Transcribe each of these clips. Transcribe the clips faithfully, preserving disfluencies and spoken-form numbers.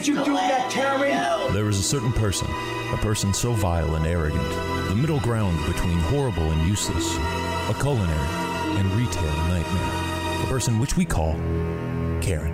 did you do that, Karen? There is a certain person, a person so vile and arrogant, the middle ground between horrible and useless, a culinary and retail nightmare, a person which we call Karen.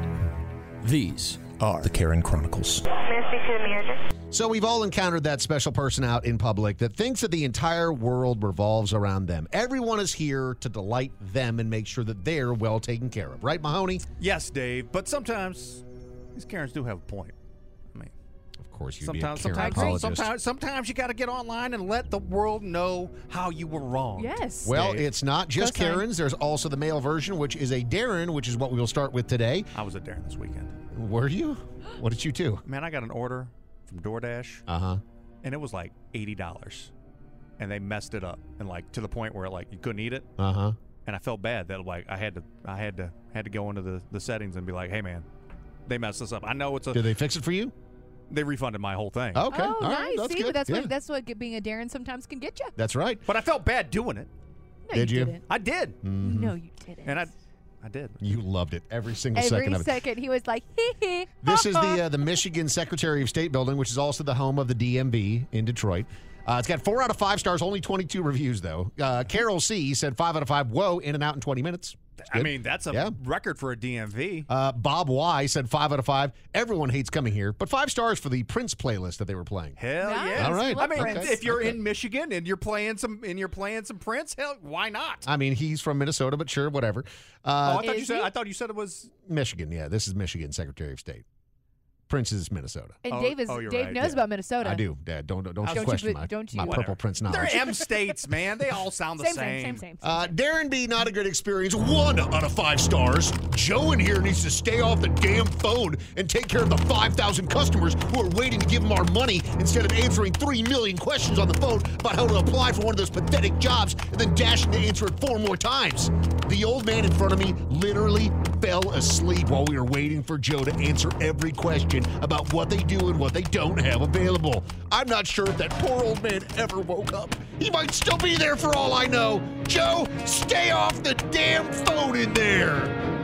These are the Karen Chronicles. May I speak to the manager? So we've all encountered that special person out in public that thinks that the entire world revolves around them. Everyone is here to delight them and make sure that they're well taken care of. Right, Mahoney? Yes, Dave, but sometimes these Karens do have a point. I mean, Of course, you'd sometimes, be a Karen sometimes, apologist. sometimes, sometimes you got to get online and let the world know how you were wrong. Yes. Well, Dave. it's not just Cosign. Karens. There's also the male version, which is a Darren, which is what we will start with today. I was a Darren this weekend. Were you? What did you do? Man, I got an order from DoorDash, Uh-huh. and it was like eighty dollars, and they messed it up, and like to the point where like you couldn't eat it, Uh-huh. and I felt bad that like I had to, I had to, had to go into the, the settings and be like, hey man, they messed this up. I know it's a. Did they fix it for you? They refunded my whole thing. Okay. Oh, All nice. right. That's See, good. but that's Yeah. what that's what get- being a Darren sometimes can get you. That's right. But I felt bad doing it. No, Did you? didn't. I did, Mm-hmm. No, you didn't. and I, I did. You loved it every single Every second of it. second he was like, hee hee. This is the uh, the Michigan Secretary of State building, which is also the home of the D M V in Detroit. Uh, it's got four out of five stars, only twenty-two reviews, though. Uh, Carol C. said five out of five. Whoa, in and out in twenty minutes. It's I good. mean, that's a Yeah. record for a D M V. Uh, Bob Y. said five out of five. Everyone hates coming here, but five stars for the Prince playlist that they were playing. Hell Nice. yeah! All right. I mean, Okay. if you're Okay. in Michigan and you're playing some and you're playing some Prince, hell, why not? I mean, he's from Minnesota, but sure, whatever. oh, Uh, I thought you Is said. he? I thought you said it was. Michigan, yeah. This is Michigan Secretary of State. Prince is Minnesota. And Oh, Dave is oh, you're Dave right. knows Yeah. about Minnesota. I do, Dad. Don't don't, don't Don't question you- my, don't you- my Whatever. Purple Prince knowledge. They're M states, man. They all sound the Same, same. same, same, same. Uh, Darren B, not a good experience. One out of five stars. Joe in here needs to stay off the damn phone and take care of the five thousand customers who are waiting to give him our money instead of answering three million questions on the phone about how to apply for one of those pathetic jobs and then dashing to answer it four more times. The old man in front of me literally fell asleep while we were waiting for Joe to answer every question about what they do and what they don't have available. I'm not sure if that poor old man ever woke up. He might still be there for all I know. Joe, stay off the damn phone in there.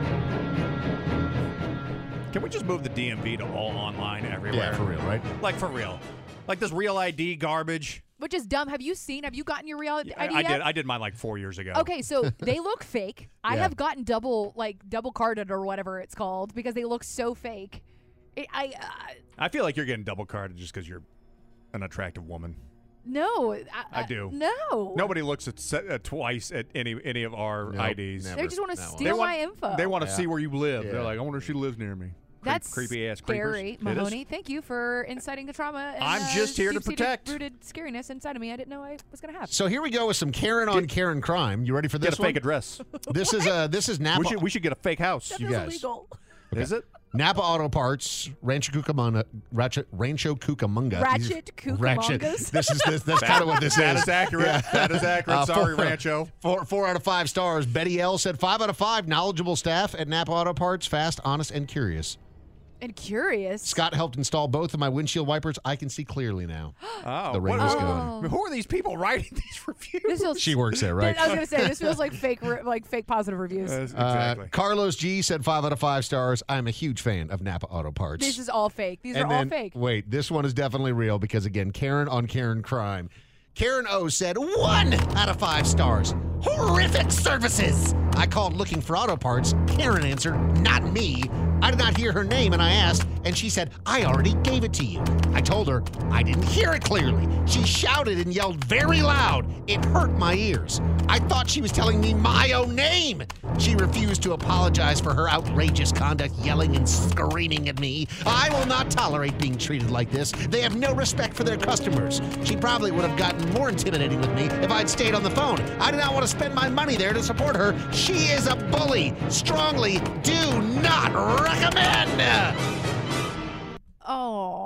Can we just move the D M V to all online everywhere? real, right? Like for real. Like this real I D garbage. Which is dumb. Have you seen? Have you gotten your real I D I, I yet? did. I did mine like four years ago. Okay, so they look fake. I Yeah. have gotten double, like double carded or whatever it's called because they look so fake. It, I uh, I feel like you're getting double carded just because you're an attractive woman. no, I, I do. No, Nobody looks at se- uh, twice at any any of our Nope, I Ds. never. They just want to That one. steal They want- my info. They want to Yeah. see where you live. Yeah. They're like, I wonder if she lives near me. Creep- That's creepy ass creepers. scary, It is. Mahoney. Thank you for inciting the trauma. And, I'm uh, just here to deep-seated, protect. Rooted scariness inside of me. I didn't know I was going to have. So here we go with some Karen on Karen crime. You ready for this Get a one? fake address. This is uh this is Napa we should we should get a fake house. That you feels guys. illegal. Is it? Napa Auto Parts, Rancho Cucamonga, Ratchet, Rancho Cucamonga. Ratchet Ratchet. Cucamongas? This is this, that's kind of what this That is. is accurate. That is accurate. Uh, Sorry, four, Rancho. Four, four out of five stars. Betty L said five out of five. Knowledgeable staff at Napa Auto Parts, fast, honest, and curious. And curious. Scott helped install both of my windshield wipers. I can see clearly now. Oh, The rain what- is Oh. going. Who are these people writing these reviews? This feels, She works there, right? I was going to say this feels like fake, re- like fake positive reviews. Uh, Uh, exactly. Carlos G said five out of five stars. I'm a huge fan of Napa Auto Parts. This is all fake. These and are then, all fake. Wait, this one is definitely real because, again, Karen on Karen crime. Karen O said one out of five stars. Horrific services. I called looking for auto parts. Karen answered, not me. I did not hear her name, and I asked, and she said, I already gave it to you. I told her I didn't hear it clearly. She shouted and yelled very loud. It hurt my ears. I thought she was telling me my own name. She refused to apologize for her outrageous conduct, yelling and screaming at me. I will not tolerate being treated like this. They have no respect for their customers. She probably would have gotten more intimidating with me if I'd stayed on the phone. I did not want to spend my money there to support her. She is a bully. Strongly do not recommend. Oh,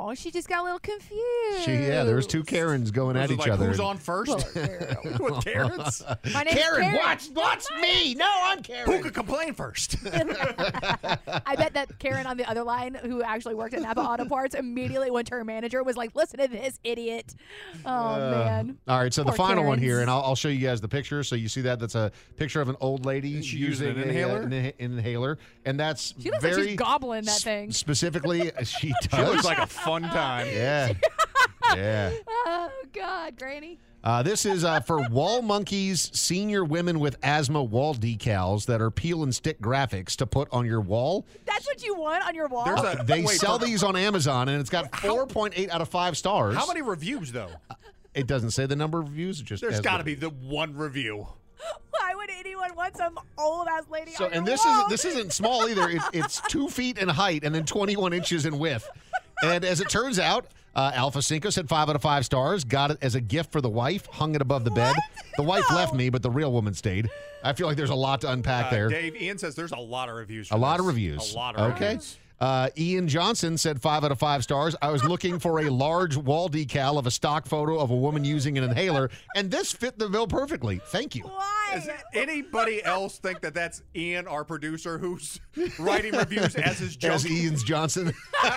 Oh, she just got a little confused. She, yeah, there was two Karens going Was at it each like, other. Who's on first? Well, With Karens? My name's Karen, Karen. watch, watch me. No, I'm Karen. Who could complain first? I bet that Karen on the other line, who actually worked at Napa Auto Parts, immediately went to her manager, was like, "Listen to this idiot." Oh Uh, man. All right, so the Poor final one Karens. here, and I'll, I'll show you guys the picture. So you see that? That's a picture of an old lady Is she using using an a, uh, inhaler? an inha- inhaler, and that's She looks like very she's gobbling that s- thing. Specifically, she does. She looks like a fun time. yeah, yeah. Oh God, Granny. Uh, this is uh, for Wall Monkeys senior women with asthma wall decals that are peel and stick graphics to put on your wall. That's what you want on your wall. There's a- They wait, sell for- these on Amazon, and it's got four point eight out of five stars. How many reviews, though? It doesn't say the number of reviews. It just There's has got the- to be the one review. Why would anyone want some old ass lady So, on your and this wall? is this isn't small either. It, it's two feet in height and then twenty-one inches in width. And as it turns out, uh, Alpha Cinco said five out of five stars. Got it as a gift for the wife. Hung it above the bed. What? The wife No. left me, but the real woman stayed. I feel like there's a lot to unpack Uh, there. Dave, Ian says there's a lot of reviews. For A lot this. of reviews. A lot of okay. reviews. Uh, Ian Johnson said five out of five stars. I was looking for a large wall decal of a stock photo of a woman using an inhaler, and this fit the bill perfectly. Thank you. Why? Does anybody else think that that's Ian, our producer, who's writing reviews as his joke? As Ian's Johnson.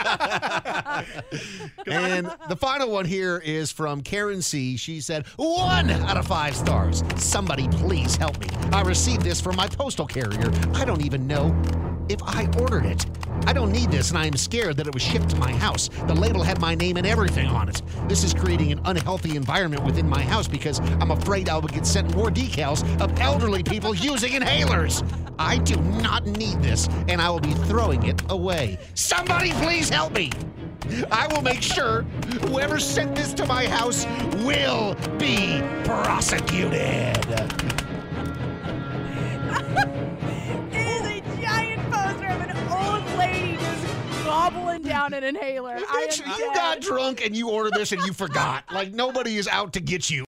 And the final one here is from Karen C. She said, one out of five stars. Somebody please help me. I received this from my postal carrier. I don't even know if I ordered it. I don't need this, and I am scared that it was shipped to my house. The label had my name and everything on it. This is creating an unhealthy environment within my house because I'm afraid I will get sent more decals of elderly people using inhalers. I do not need this, and I will be throwing it away. Somebody please help me. I will make sure whoever sent this to my house will be prosecuted. It is a giant poster of an old lady just gobbling down an inhaler. I Bitch, am you dead. got drunk and you ordered this and you forgot. Like, nobody is out to get you.